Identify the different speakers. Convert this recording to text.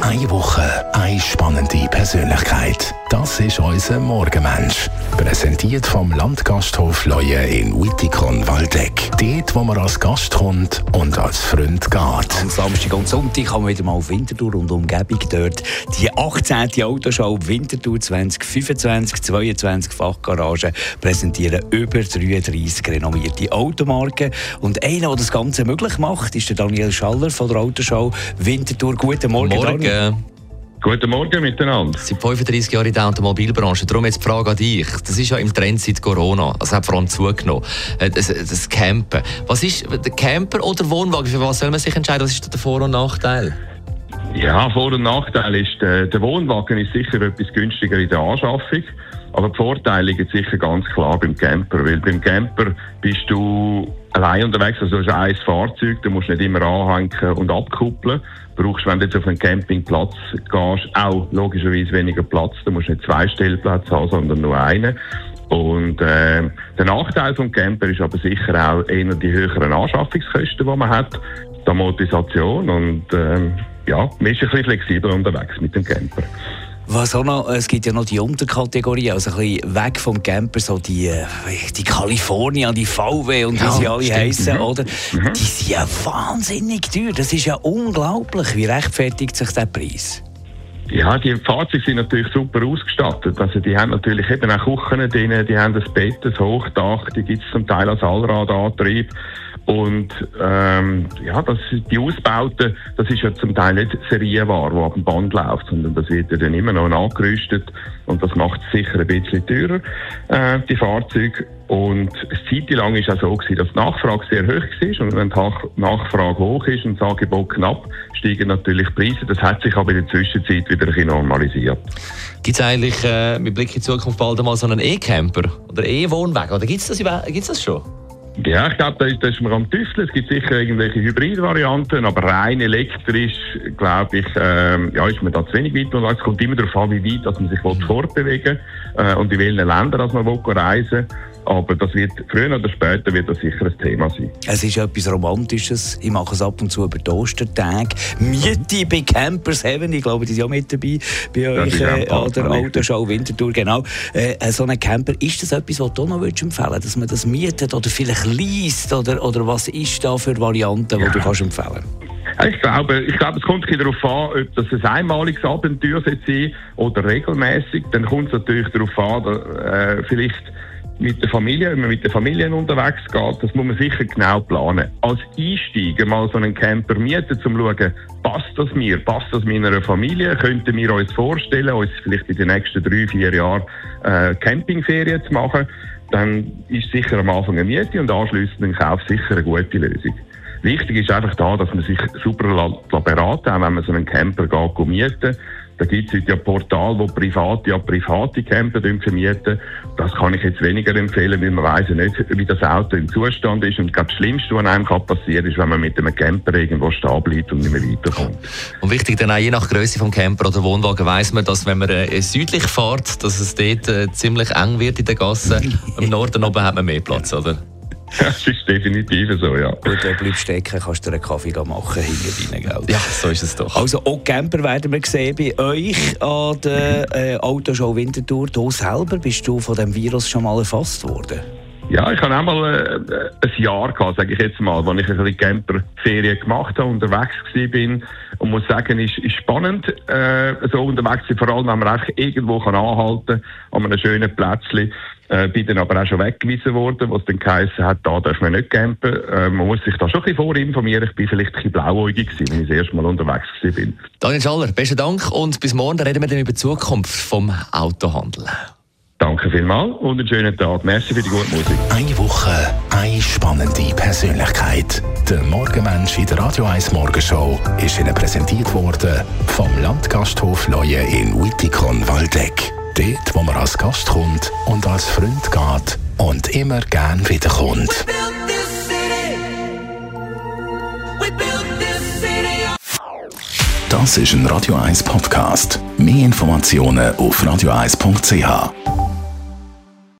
Speaker 1: Eine Woche, eine spannende Persönlichkeit. Das ist unser Morgenmensch. Präsentiert vom Landgasthof Leue in Wittikon-Waldeck. Dort, wo man als Gast kommt und als Freund geht.
Speaker 2: Am Samstag und Sonntag kann man wieder mal auf Winterthur und Umgebung dort. Die 18. Autoschau Winterthur 2025, 22 Fachgaragen präsentieren über 33 renommierte Automarken. Und einer, der das Ganze möglich macht, ist der Daniel Schaller von der Autoschau Winterthur. Guten Morgen, Daniel.
Speaker 3: Guten Morgen miteinander.
Speaker 4: Seit 35 Jahren in der Automobilbranche. Darum jetzt die Frage an dich. Das ist ja im Trend seit Corona. Also hat vor allem zugenommen. Das Campen. Was ist der Camper oder Wohnwagen? Für was soll man sich entscheiden? Was ist der Vor- und Nachteil?
Speaker 3: Ja, Vor- und Nachteil ist, der Wohnwagen ist sicher etwas günstiger in der Anschaffung. Aber die Vorteile liegen sicher ganz klar beim Camper. Weil beim Camper bist du allein unterwegs, also du hast ein Fahrzeug, du musst nicht immer anhängen und abkuppeln. Du brauchst, wenn du jetzt auf einen Campingplatz gehst, auch logischerweise weniger Platz. Du musst nicht 2 Stellplätze haben, sondern nur einen. Und der Nachteil vom Camper ist aber sicher auch eher die höheren Anschaffungskosten, die man hat, die Amortisation und man ist ein bisschen flexibler unterwegs mit dem Camper.
Speaker 2: Was auch noch, es gibt ja noch die Unterkategorien, also ein bisschen weg vom Camper, so die California, die VW und wie sie alle heissen, oder? Die sind ja wahnsinnig teuer. Das ist ja unglaublich. Wie rechtfertigt sich der Preis?
Speaker 3: Ja, die Fahrzeuge sind natürlich super ausgestattet. Also die haben natürlich eben auch Küchen drin, die haben das Bett, das Hochdach, die gibt es zum Teil als Allradantrieb. Und die Ausbauten, das ist ja zum Teil nicht Serienware, die auf dem Band läuft, sondern das wird ja dann immer noch nachgerüstet und das macht es sicher ein bisschen teurer, die Fahrzeuge. Und eine Zeit lang war es auch so, dass die Nachfrage sehr hoch war und wenn die Nachfrage hoch ist und das Angebot knapp, steigen natürlich die Preise. Das hat sich aber in der Zwischenzeit wieder ein bisschen normalisiert.
Speaker 4: Gibt es eigentlich mit Blick in die Zukunft bald einmal so einen E-Camper oder E-Wohnwagen? Oder gibt es das schon?
Speaker 3: Ja, ich glaube, da ist man am Tüfteln. Es gibt sicher irgendwelche Hybridvarianten, aber rein elektrisch, glaube ich, ist man da zu wenig weit. Und es kommt immer darauf an, wie weit dass man sich fortbewegen will und in welchen Ländern man reisen will. Aber das wird, früher oder später wird das sicher ein Thema sein.
Speaker 2: Es ist etwas Romantisches. Ich mache es ab und zu über die Ostertage. Miete bei Campers Heaven. Ich glaube, die sind auch mit dabei bei euch an der Autoschau Winterthur. Genau. So ein Camper, ist das etwas, was du noch empfehlen würdest, dass man das mietet oder vielleicht least? Oder was ist da für Varianten, die du kannst empfehlen?
Speaker 3: Ich glaube, es kommt darauf an, ob das ein einmaliges Abenteuer sein oder regelmäßig. Dann kommt es natürlich darauf an, vielleicht mit der Familie, wenn man mit den Familien unterwegs geht, das muss man sicher genau planen. Als Einsteiger mal so einen Camper mieten, um zu schauen, passt das mir, passt das meiner Familie, könnten wir uns vorstellen, uns vielleicht in den nächsten 3-4 Jahren Campingferien zu machen, dann ist sicher am Anfang eine Miete und anschliessend ein Kauf sicher eine gute Lösung. Wichtig ist einfach da, dass man sich super beraten lässt, wenn man so einen Camper geht mieten. Da gibt es heute ja Portale, wo private Camper vermieten. Das kann ich jetzt weniger empfehlen, weil man weiss ja nicht, wie das Auto im Zustand ist. Und das Schlimmste, was einem passieren kann, ist, wenn man mit einem Camper irgendwo stehen bleibt und nicht mehr weiterkommt.
Speaker 4: Und wichtig dann auch, je nach Grösse vom Camper oder Wohnwagen, weiss man, dass wenn man südlich fährt, dass es dort ziemlich eng wird in der Gasse. Im Norden oben hat man mehr Platz, oder?
Speaker 3: Das ist definitiv so, ja.
Speaker 2: Gut, da bleibst stecken, kannst du einen Kaffee machen, hinten rein, gell?
Speaker 4: Ja, so ist es doch.
Speaker 2: Also auch Camper werden wir sehen bei euch an der Autoschau Winterthur. Du selber, bist du von diesem Virus schon mal erfasst worden?
Speaker 3: Ja, ich habe einmal ein Jahr gehabt, sage ich jetzt mal, wo ich ein bisschen Camperferien gemacht habe, unterwegs war und muss sagen, ist spannend, so unterwegs zu sein, vor allem, wenn man einfach irgendwo anhalten kann, an einem schönen Plätzchen. Bin dann aber auch schon weggewiesen worden, was dann geheißen hat, da darf man nicht campen. Man muss sich da schon ein bisschen vorinformieren. Ich bin vielleicht ein bisschen blauäugig gewesen, als ich das erste Mal unterwegs war.
Speaker 4: Daniel Schaller, besten Dank und bis morgen reden wir dann über die Zukunft vom Autohandel.
Speaker 3: Danke vielmals und einen schönen Tag. Merci für die gute Musik.
Speaker 1: Eine Woche, eine spannende Persönlichkeit. Der Morgenmensch in der Radio 1 Morgenshow ist Ihnen präsentiert worden vom Landgasthof Leue in Wittikon-Waldeck. Dort, wo man als Gast kommt und als Freund geht und immer gern wiederkommt. Das ist ein Radio 1 Podcast. Mehr Informationen auf radio1.ch.